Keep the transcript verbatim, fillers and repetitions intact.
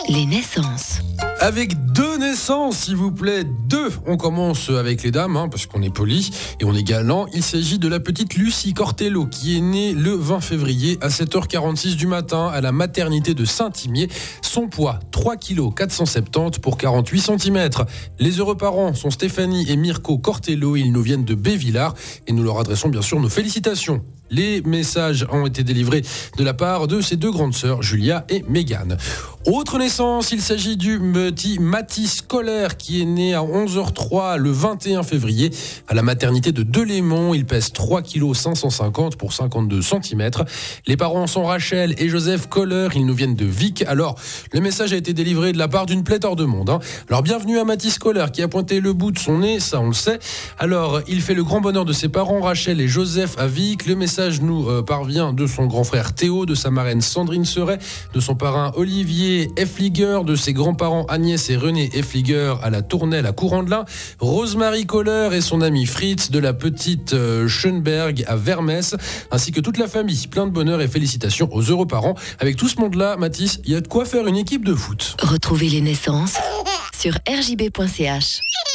Les naissances. Avec deux naissances, s'il vous plaît, deux. On commence avec les dames, hein, parce qu'on est poli et on est galant. Il s'agit de la petite Lucie Cortello, qui est née le vingt février à sept heures quarante-six du matin à la maternité de Saint-Imier. Son poids, trois virgule quatre cent soixante-dix pour quarante-huit centimètres. Les heureux parents sont Stéphanie et Mirko Cortello. Ils nous viennent de Bévillard et nous leur adressons bien sûr nos félicitations. Les messages ont été délivrés de la part de ses deux grandes sœurs, Julia et Mégane. Autre naissance, il s'agit du petit Mathis Koller qui est né à onze heures trois le vingt et un février à la maternité de Delémont. Il pèse trois virgule cinq cent cinquante pour cinquante-deux centimètres. Les parents sont Rachel et Joseph Koller, ils nous viennent de Vic. Alors, le message a été délivré de la part d'une pléthore de monde. Hein. Alors, bienvenue à Mathis Koller qui a pointé le bout de son nez, ça on le sait. Alors, il fait le grand bonheur de ses parents, Rachel et Joseph à Vic. Le message nous euh, parvient de son grand frère Théo, de sa marraine Sandrine Seret, de son parrain Olivier Effliger, de ses grands-parents Agnès et René Effliger à la Tournelle à Courant-de-Lin, Rosemary Koller et son ami Fritz de la petite euh, Schönberg à Vermès, ainsi que toute la famille. Plein de bonheur et félicitations aux heureux parents. Avec tout ce monde-là, Mathis, il y a de quoi faire une équipe de foot. Retrouvez les naissances sur r j b point c h.